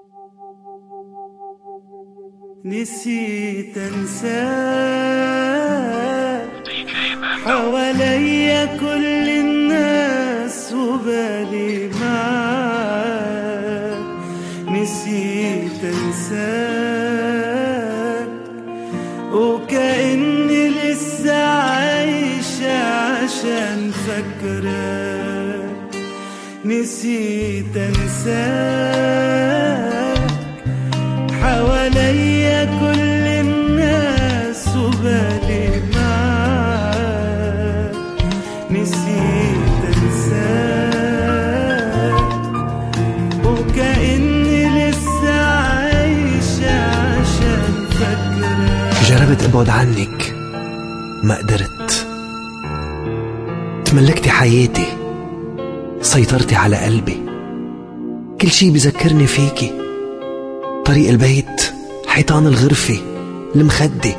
نسيت انساك، حواليا كل الناس وبالي معاك. نسيت انساك وكأني لسه عايشة عشان فاكراك. نسيت انساك، حواليا كل الناس وبالي معاك. نسيت انساك وكأني لسه عايشة عشان فاكراك. جربت ابعد عنك ما قدرت، تملكتي حياتي، سيطرتي على قلبي. كل شي بذكرني فيكي، طريق البيت، حيطان الغرفة، المخدة.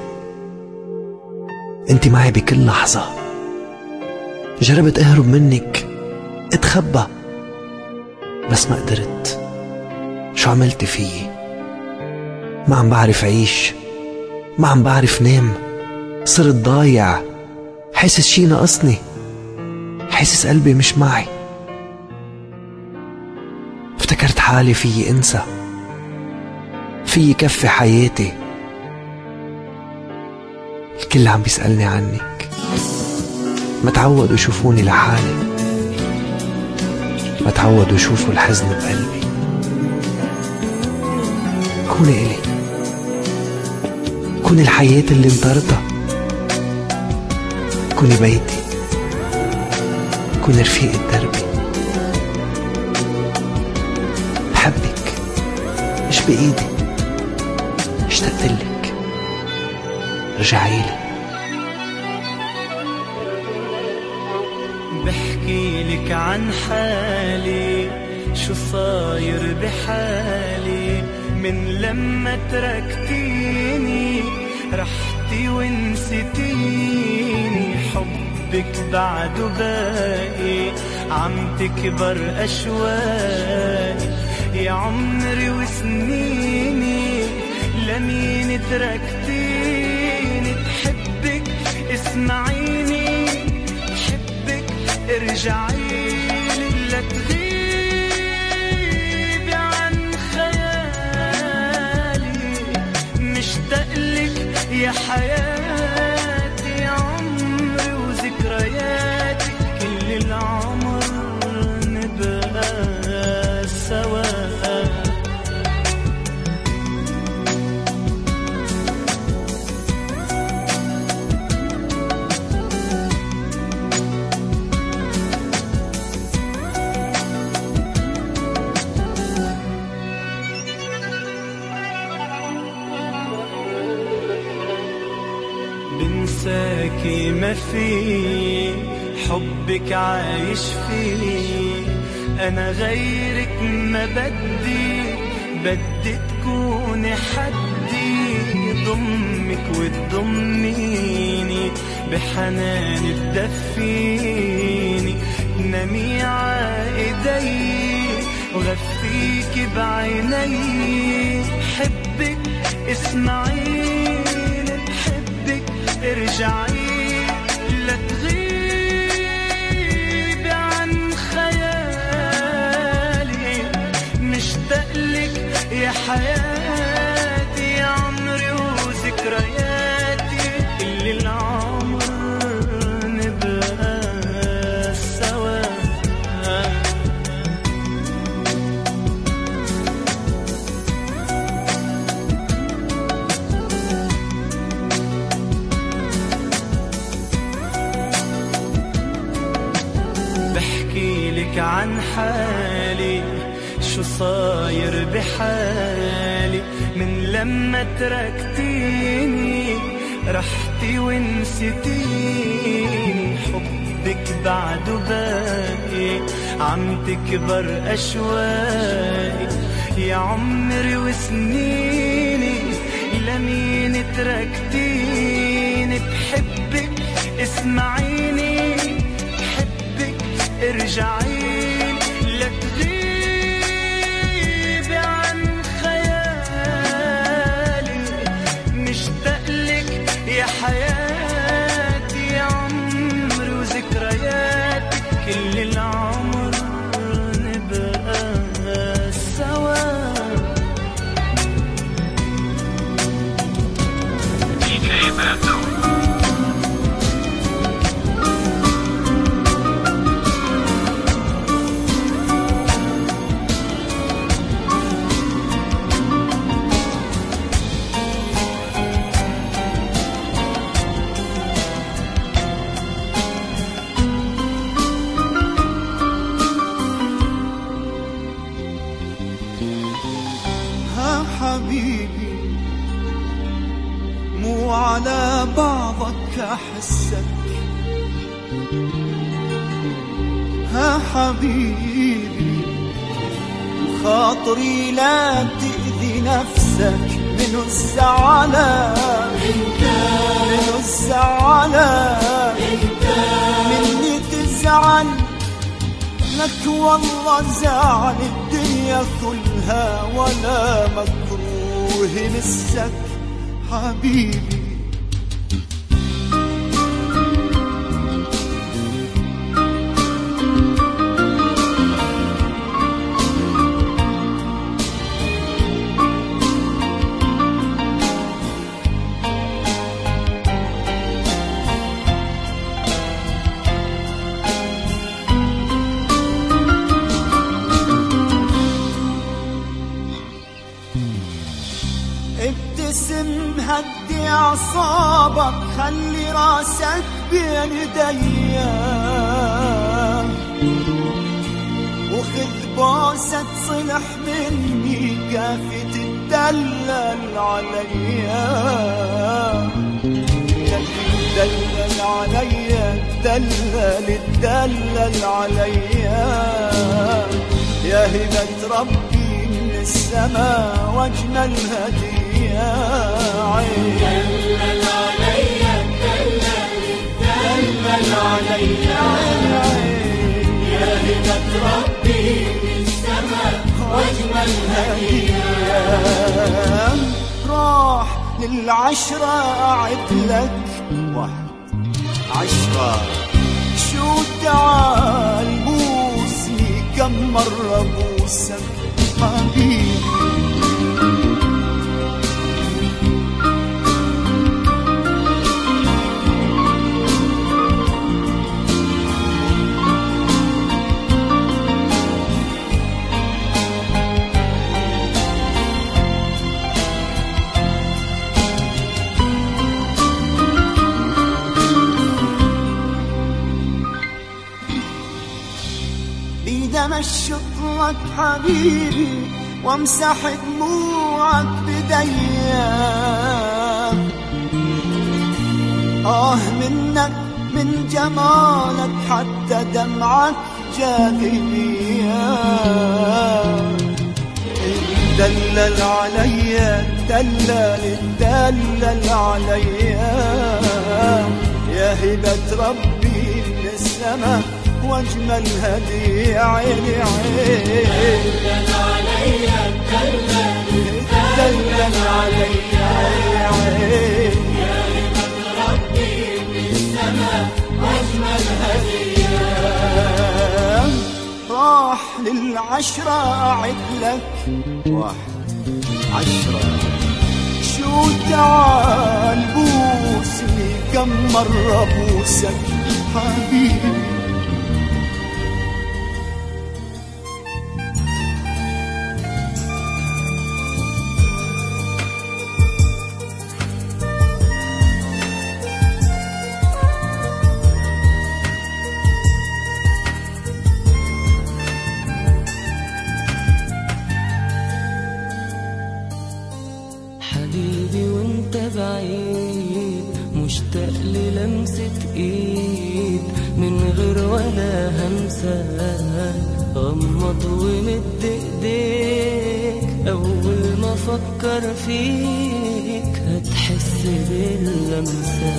انت معي بكل لحظة. جربت اهرب منك، اتخبى، بس ما قدرت. شو عملتي فيي؟ ما عم بعرف عيش، ما عم بعرف نام. صرت ضايع، حاسس شي ناقصني، حاسس قلبي مش معي. افتكرت حالي فيي انسى، فيي كفي حياتي. الكل عم بيسألني عنك، ما تعودوا يشوفوني لحالي، ما تعودوا يشوفوا الحزن بقلبي. كوني إلي، كوني الحياة اللي انطرتها، كوني بيتي، كوني رفيقة دربي. بحبك، مش بإيدي، اشتقتلك، رجعيلي. بحكيلك عن حالي، شو صاير بحالي من لما تركتيني. رحتي ونسيتيني، حبك بعده باقي، عم تكبر أشواقي. يا عمري وسنيني، لمين تركتيني؟ بحبك اسمعيني، بحبك ارجعيلي. لا تغيبي عن خيالي، مشتاقلك يا حياتي. يا عمري وذكرياتي، كل العمر نبقى سوا. بنساكي ما في، حبك عايش فيه. أنا غيرك ما بدي تكوني حدي. ضمك وتضميني، بحنان تدفيني. نامي عايدي وغفيكي بعيني. بحبك اسمعيني، بحبك ارجعي. لا تغيبي عن خيالي، مشتاقلك يا حياتي. يا عمري وذكرياتي، كل العمر نبقى سوا. بحكيلك عن حالي، شو صاير بحالي من لما تركتيني. رحتي ونسيتيني، حبك بعده باقي، عم تكبر أشواقي. يا عمري وسنيني، لمين تركتيني؟ بحبك اسمعيني، بحبك ارجعيلي. لا تغيبي عن خيالي، حبيبي مو على بعضك أحسك، ها حبيبي خاطري لا تأذي نفسك، منو الزعلان منو الزعلان مني تزعل لك، والله زعل الدنيا كلها ولا مكروه مسك حبيبي. ابتسم هدي أعصابك، خلي راسك بين ايديا، وخذ بوسة صلح مني كافي تدلل عليا، تدلل عليا تدلل عليا، يا هبة ربي من السماء واجمل هدية عين، دلل عليا دلل عليا عين، يا هبة ربي من السماء واجمل هدية. راح للعشرة أعد لك 10 شو تعال بوسني كم مرة بوسك حبيبي. بيدي امشط لك حبيبي وامسح دموعك بديا، منك من جمالك حتى دمعك جاذبية، دلل عليا دلل عليا، يا هبة ربي من السماء واجمل هدية عيني عين، دلل عليا دلل عليا عين، يا هبة ربي من السماء واجمل هدية. راح للعشرة أعد لك 10 شو تعال بوسني كم مرة بوسك حبيبي. حبيبي وانت بعيد مشتاق للمسة ايد من غير ولا همسة، غمض ومد ايديك اول ما افكر فيك هتحس باللمسة.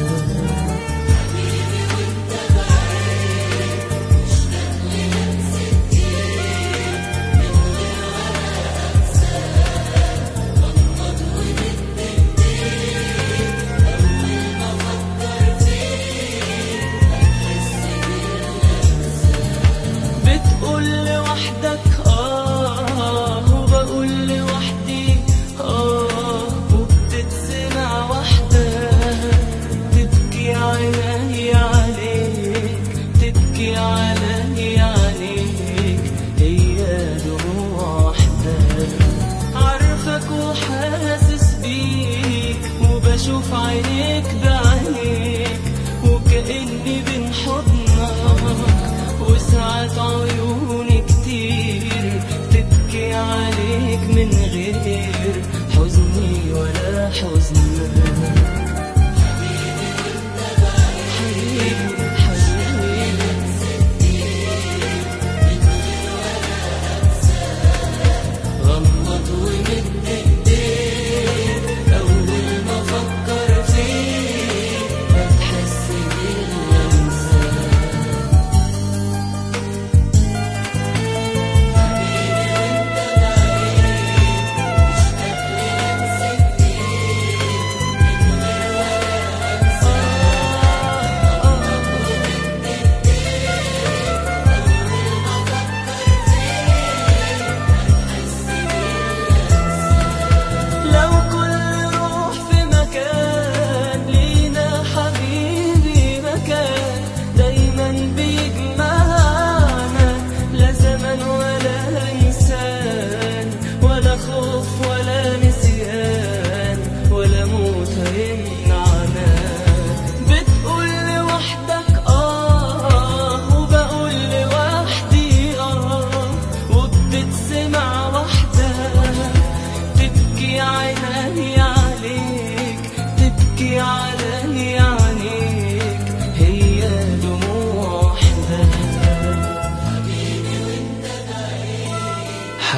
بشوف عينيك بعينيك وكأني بين حضنك، وساعات عيوني كتير تبكي عليك من غير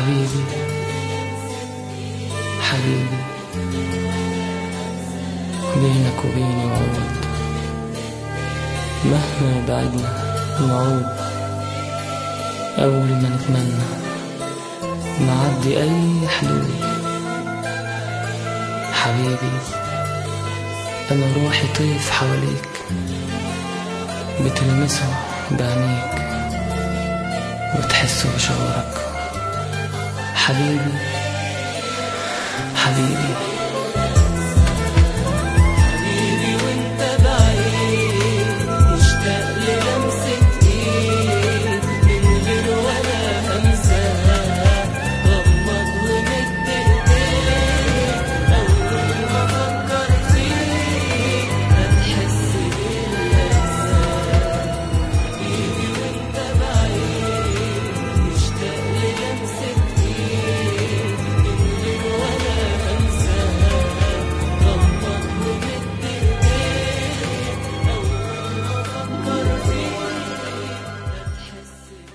حبيبي حبيبي، بينك وبيني وعود، مهما يبعدنا نعود. أول ما نتمنى نعدي أي حدود. حبيبي أنا روحي طيف حواليك، بتلمسه بعينيك وتحسه بشعورك. حبيبي حبيبي حبيبي، وانت بعيد مشتاق للمسة ايد من غير ولا همسة. غمض ومد ايديك، اول ما افكر فيك هتحس باللذة. حبيبي وانت بعيد مشتاق للمسة ايد من غير ولا همسة. غمض ومد ايديك، اول ما افكر فيك هتحس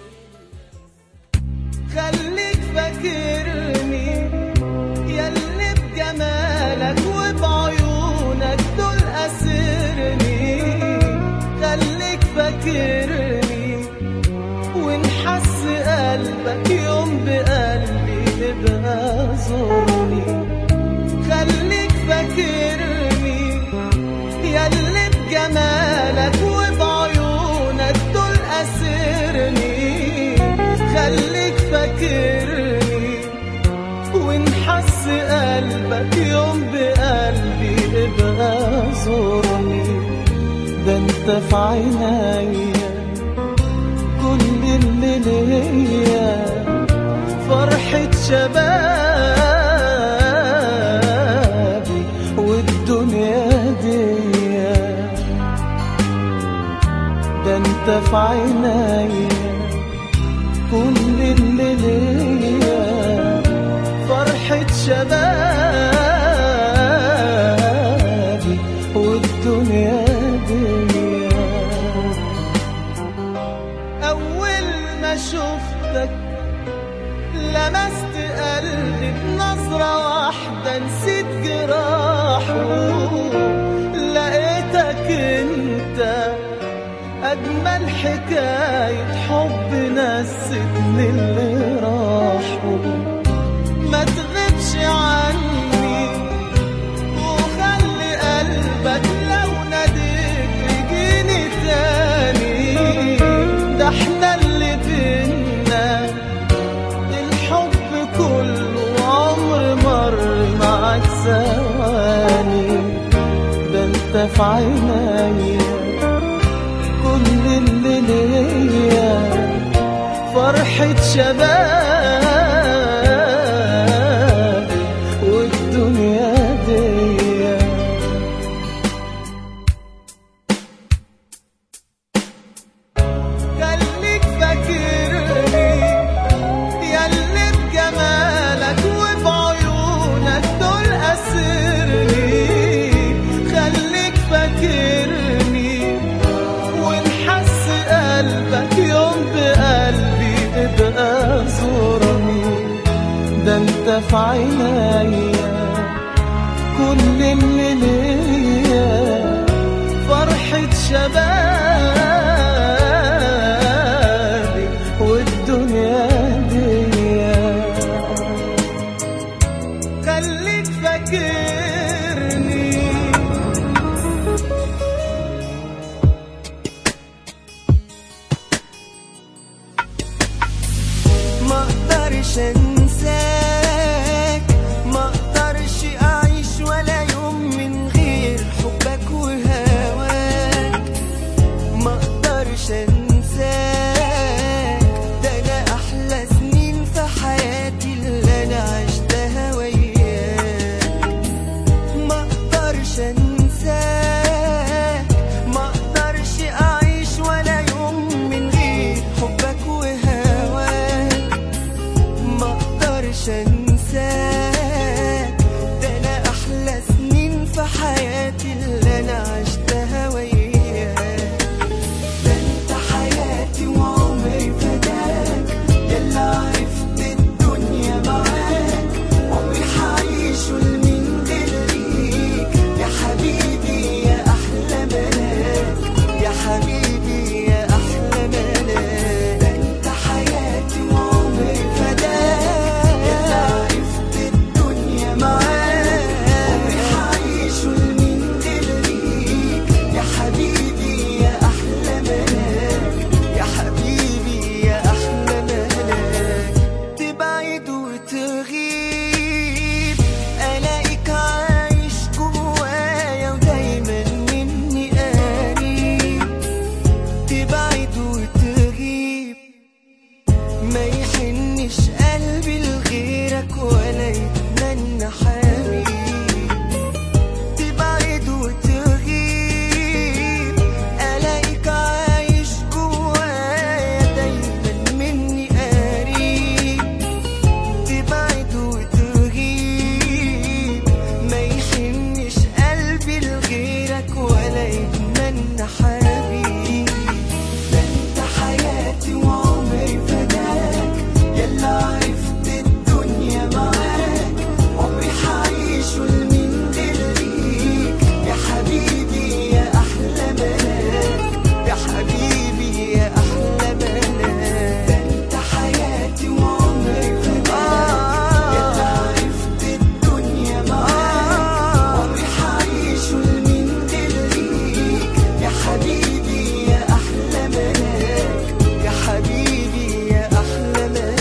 خليك فاكرني ياللي بجمالك وبعيونك دول أسرني. خليك فاكرني ونحس قلبك يوم بقلبي يبقى زورني. خليك فاكرني ياللي بجمالك وبعيونك دول أسرني. خليك فاكرني ونحس قلبك يوم بقلبي يبقى زورني. ده انت في عينيا كل اللي ليا، فرحة شبابي والدنيا دي. ده انت في عينيا كل اللي ليا، فرحة شبابي والدنيا دي. أول ما شفتك لمست قلبي بنظرة واحدة، نسيت جراحه. لقيتك انت أجمل حكاية حب نستني اللي راحوا. ما تغيبش عني وخلي قلبك لو ناديك يجيني تاني. ده احنا اللي بينا الحب كله عمر مر معاك ثواني. ده انت في عينيا كل اللي ليا، فرحة شبابي والدنيا دي. خليك فاكرني ياللي بجمالك وبعيونك دول أسرني. خليك فاكرني ونحس قلبك يوم بقلبي ابقى زورني. ده انت في عينيا كل اللي ليا، فرحة شبابي والدنيا دي. خليك فاكرني. ما اقدرش انساك، ما اقدرش اعيش ولا يوم من غير حبك وهواك. ولا يتمنى حبيب تبعد وتغيب ألاقيك عايش جوايا دايما مني قريب تبعد وتغيب ما يحنش قلبي لغيرك ولا يتمنى حبيب ده انت حياتي وعمري فداك يلا عرفت الدنيا معاك عمري حعيشه لمين غير ليك يا حبيبي يا أحلى ملاك يا حبيبي يا أحلى ملاك ده انت حياتي وعمري فداك يلا عرفت الدنيا معاك عمري حعيشه لمين غير ليك يا حبيبي يا أحلى ملاك يا حبيبي يا أحلى ملاك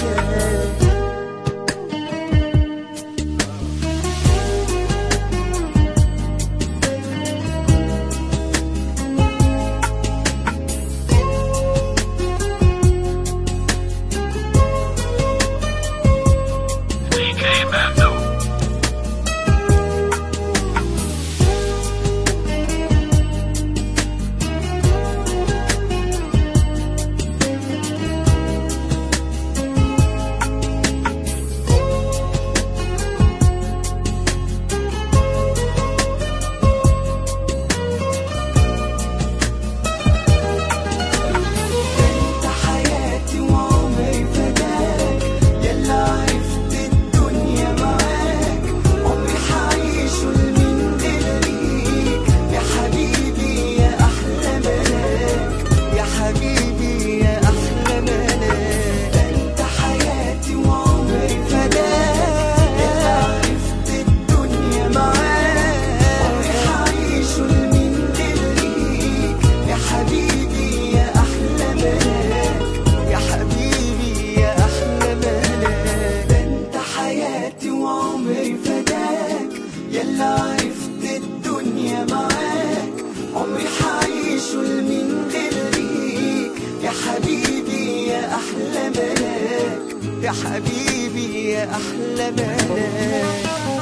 انت حياتي وعمري فداك يلا عرفت الدنيا معاك عمري حعيشه لمين غير ليك يا حبيبي يا أحلى ملاك يا حبيبي يا أحلى ملاك انت حياتي وعمري فداك يلا عرفت الدنيا معاك عمري حعيشه لمين غير ليك يا حبيبي يا أحلى ملاك يا حبيبي يا أحلى ملاك ده انت حياتي وعمري فداك يلا عرفت الدنيا معاك عمري حعيشه لمين غير ليك يا حبيبي يا أحلى ملاك يا حبيبي يا أحلى ملاك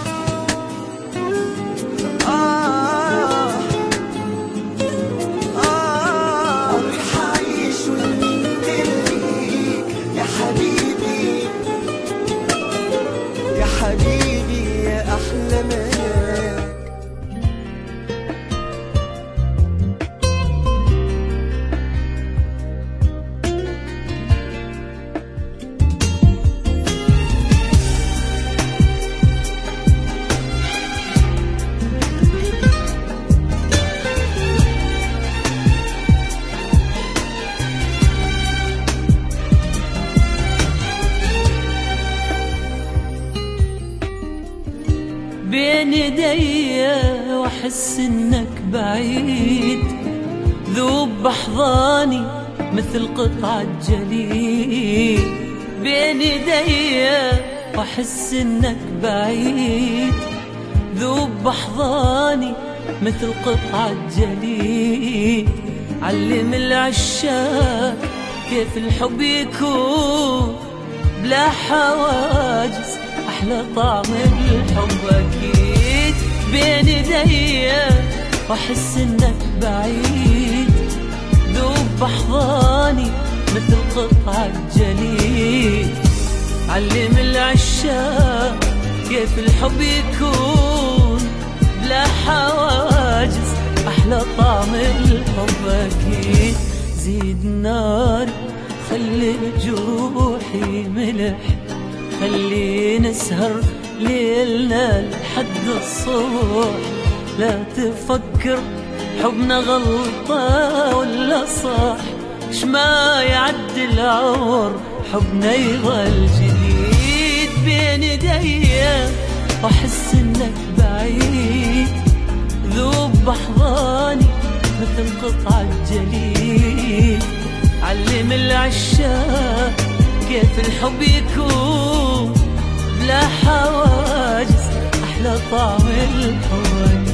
عمري حعيشه لمين غير ليك يا حبيبي يا حبيبي يا أحلى ملاك بين يدي واحس انك بعيد ذوب بحضاني مثل قطعة جليد بين يدي واحس انك بعيد ذوب بحضاني مثل قطعة جليد علم العشاق كيف الحب يكون بلا حواجز أحلى طعم الحب أكيد بين يدي وأحس إنك بعيد ذوب بحضاني مثل قطعة جليد علم العشاق كيف الحب يكون بلا حواجز أحلى طعم الحب أكيد زيد نار خلي جروحي ملح خلي نسهر ليلنا لحد الصبح لا تفكر حبنا غلطة ولا صح شما يعدي العمر حبنا يظل جديد بين يدي واحس انك بعيد ذوب بحضاني مثل قطعة جليد علم العشاق كيف الحب يكون بلا حواجز أحلى طعم الحب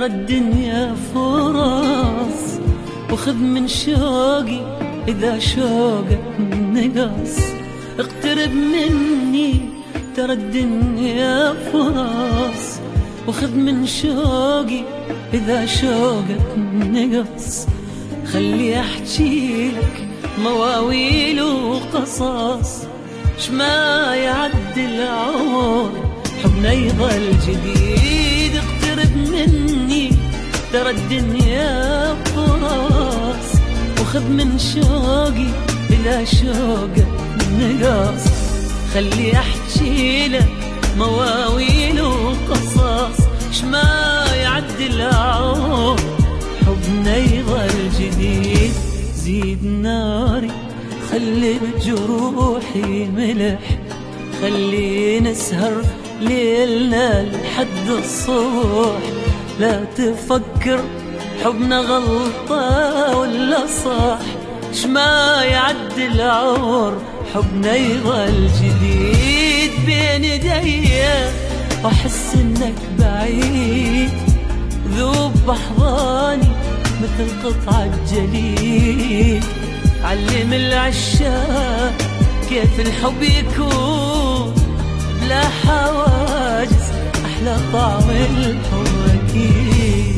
ترى الدنيا فرص، وخذ من شوقي إذا شوقك نقص. اقترب مني ترى الدنيا فرص، وخذ من شوقي إذا شوقك نقص. خلي أحكي لك مواويل وقصص، شما يعدي العمر حبنا يظل جديد. اقترب مني ترى الدنيا فرص، وخذ من شوقي إذا شوقك نقص. خلي أحكي لك مواويل وقصص، شما يعدي العمر حبنا يظل جديد. زيد ناري خلي بجروحي ملح، خلي نسهر ليلنا لحد الصبح. لا تفكر حبنا غلطة ولا صح، شما يعدي العمر حبنا يظل جديد. بين ايديا واحس انك بعيد، ذوب بحضاني مثل قطعة جليد. علم العشاق كيف الحب يكون بلا حواجز، أحلى طعم الحب أكيد.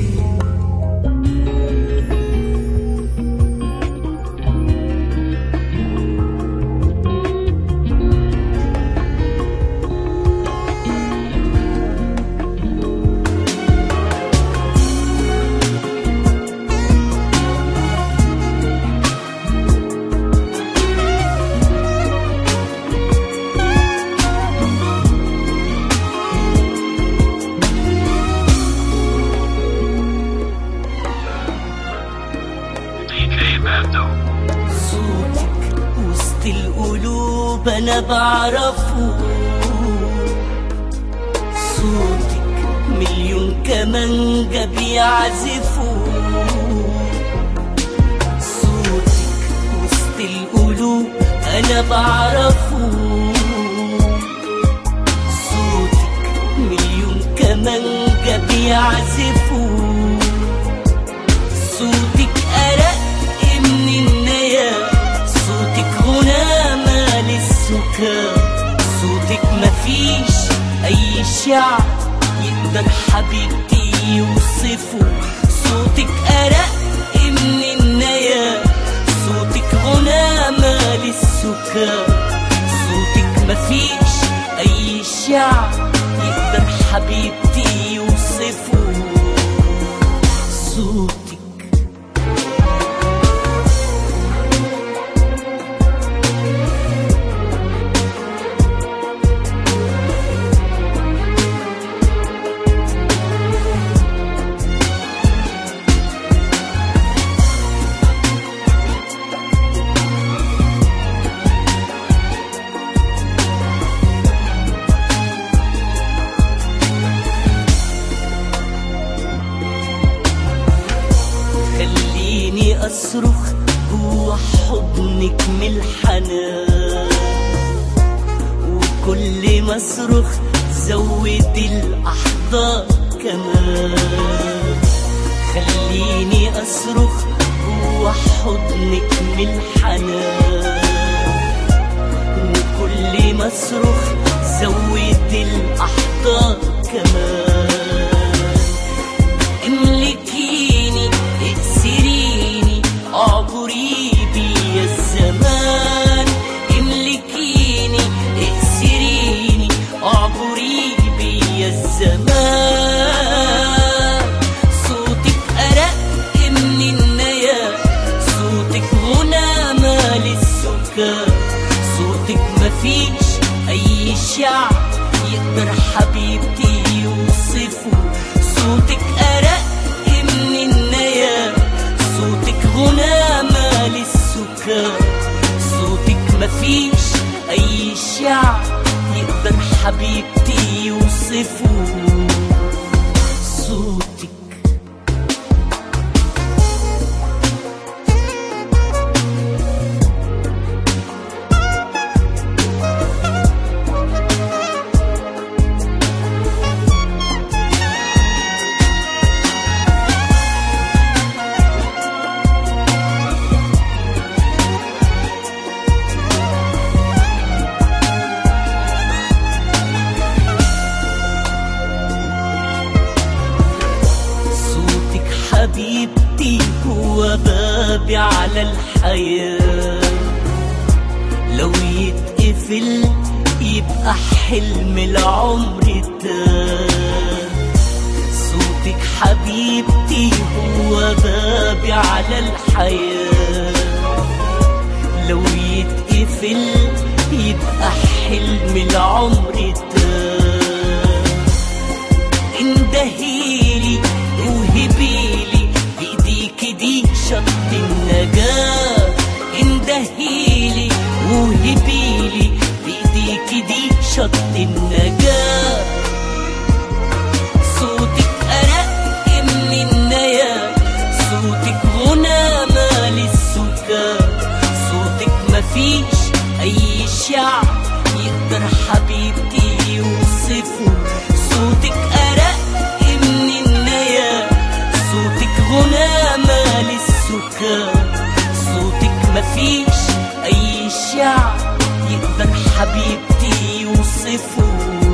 صوتك وسط القلوب أنا بعرفه، صوتك مليون كمانجة بيعزفوا. صوتك وسط القلوب أنا بعرفه، صوتك مليون كمانجة بيعزفوا. صوتك أرق من النيا، صوتك غنى مال السكر. صوتك مفيش أي شعر يقدر حبيبتي يوصفه. صوتك أرق من النيا، صوتك غنى مال السكر. صوتك مفيش أي شعر يقدر حبيبتي يوصفه. صوتك أصرخ جوا حضنك من الحنان، وكل ما أصرخ زود الأحضان كمان. خليني أصرخ جوا حضنك من الحنان، وكل ما أصرخ زود الأحضان كمان. املكيني اكسريني اعبري بي الزمان. املكيني اكسريني اعبري بي الزمان. صوتك أرق من النيا، صوتك غنى مال السكر. صوتك مفيش أي شعر يقدر حبيبتي يوصفه. صوتك أرق من النيا، صوتك غنى مال السكر. صوتك مفيش أي شعر يقدر حبيبتي يوصفه. صوتك الحياة. لو يتقفل يبقى حلم العمر تاه. صوتك حبيبتي هو بابي على الحياة. لو يتقفل يبقى حلم العمر تاه. اندهيلي وهبيلي بايديكي دي شط النجاة. اندهيلي وهبيلي بايديكي دي شط النجاة. صوتك أرق من النيا، صوتك غنى مال السكان. صوتك مفيش أي شعب يقدر حبيبتي يوصفه. صوتك أرق من النيا، صوتك غنى مال السكان. صوتك مفيش أي شعب يقدر حبيبتي يوصفه.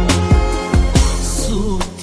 صوتك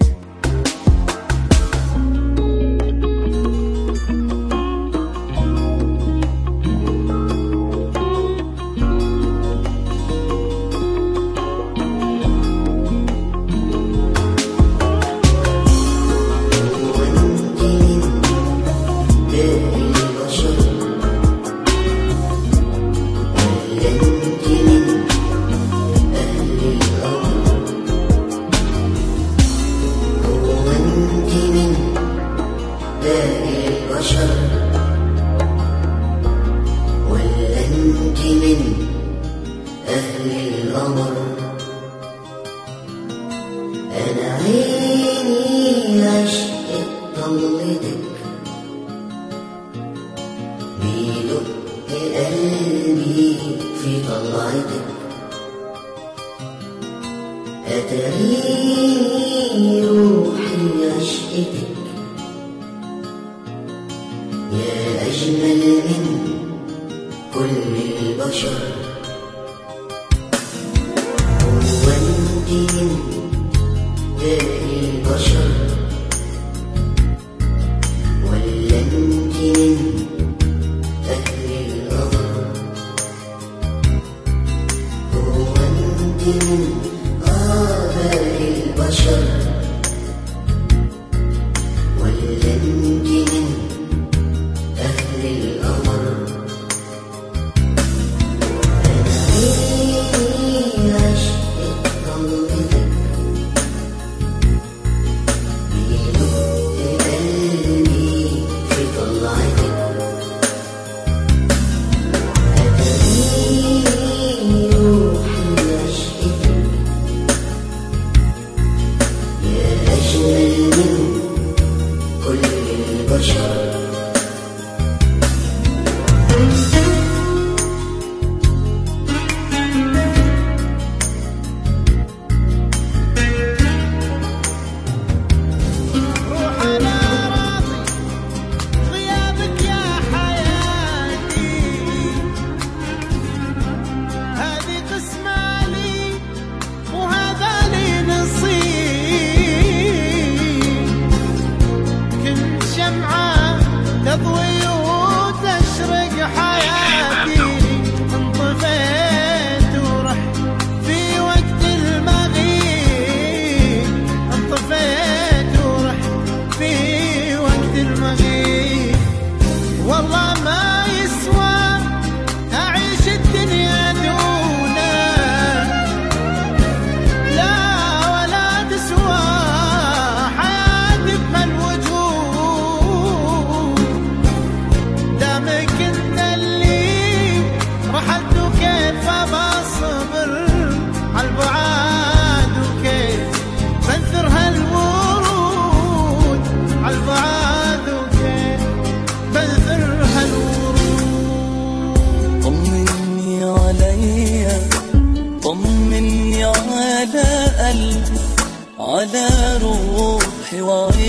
على روحي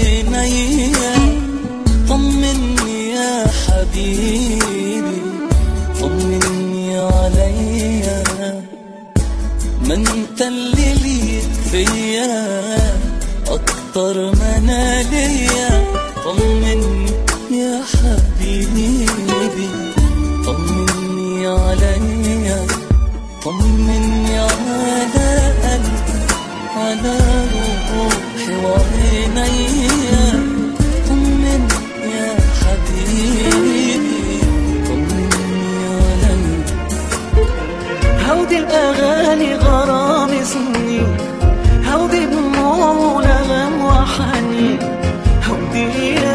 وعيني. طمني يا حبيبي، طمني عليا. ما انت اللي ليك فيا اكتر ما انا ليا. طمني يا حبيبي، عليا طمني على قلبي على روحي وعينيا طمني يا حبيبي طمني عليا. هودي الأغاني غرام سنين، هودي دموع ونغم وحنين، هودي